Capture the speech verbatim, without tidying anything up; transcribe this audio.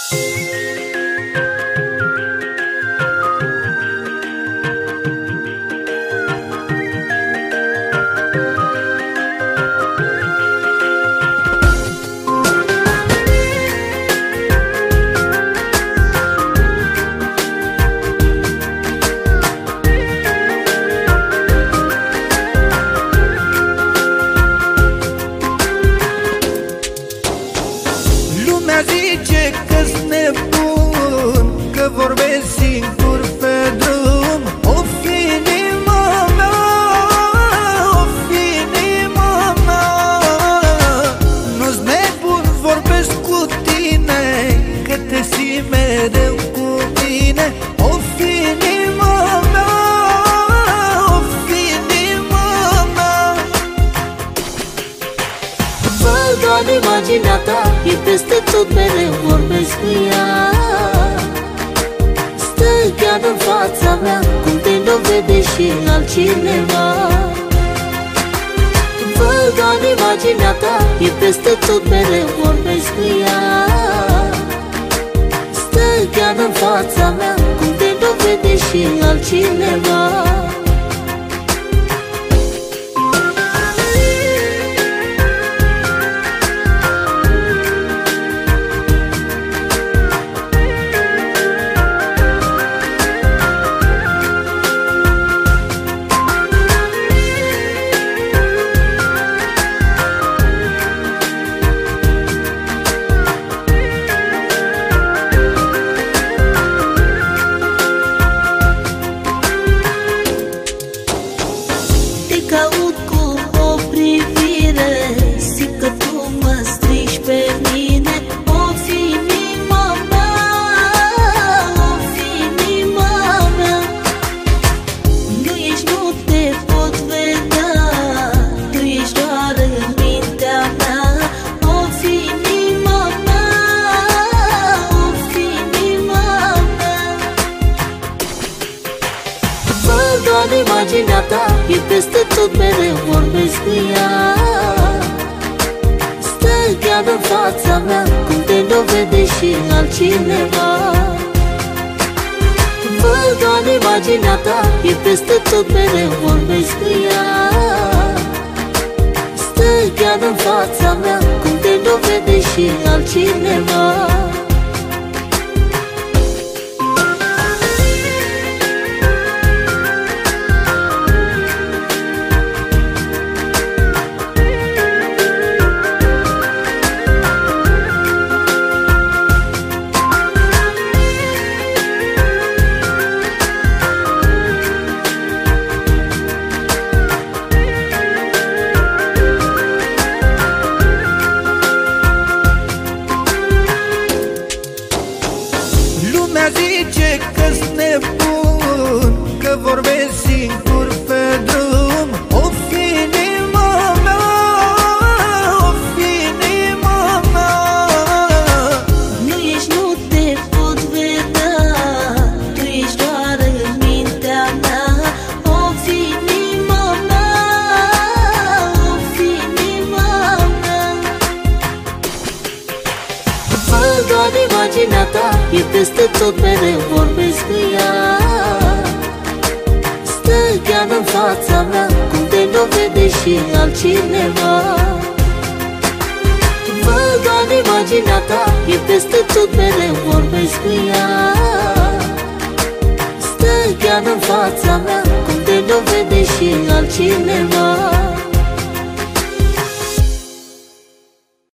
Zice că-s nebun, că vorbesc singur pe drum. O fi inima mea, o fi inima mea. Nu-s nebun, vorbesc cu tine, că te simt mereu cu mine. O fi inima mea, o fi inima mea. Văd doar imaginea ta, e peste tot, mereu vorbesc cu ea. Stă chiar în fața mea, cum te dovede și altcineva. Văd doar imaginea ta, e peste tot, mereu vorbesc cu ea. Stă chiar în fața mea, cum te dovede și altcineva. Caut cu o privire, simt că tu mă strici pe mine. O fi inima mea, o fi inima mea. Nu ești, nu te pot vedea, tu ești doar în mintea mea. O fi inima mea, o fi inima mea. Văd doar imaginea ta, e peste tot, mereu vorbesc cu ea. Stă chiar în fața mea, cum te dovede și altcineva. Văd doar imaginea ta, e peste tot, mereu vorbesc cu ea. Stă chiar în fața mea, cum te dovede și altcineva. Zice că-s nebun, că vorbesc singur pe drum. O fi inima mea, o fi inima mea. Nu ești, nu te pot vedea, tu ești doar în mintea mea. O fi inima mea, o fi inima mea. Văd doar imaginea ta, e peste tot, mereu vorbesc cu ea. Stă chiar în fața mea, cum te dovede și altcineva. Văd doar imaginea ta, e peste tot, mereu vorbesc cu ea. Stă chiar în fața mea, cum te dovede și altcineva.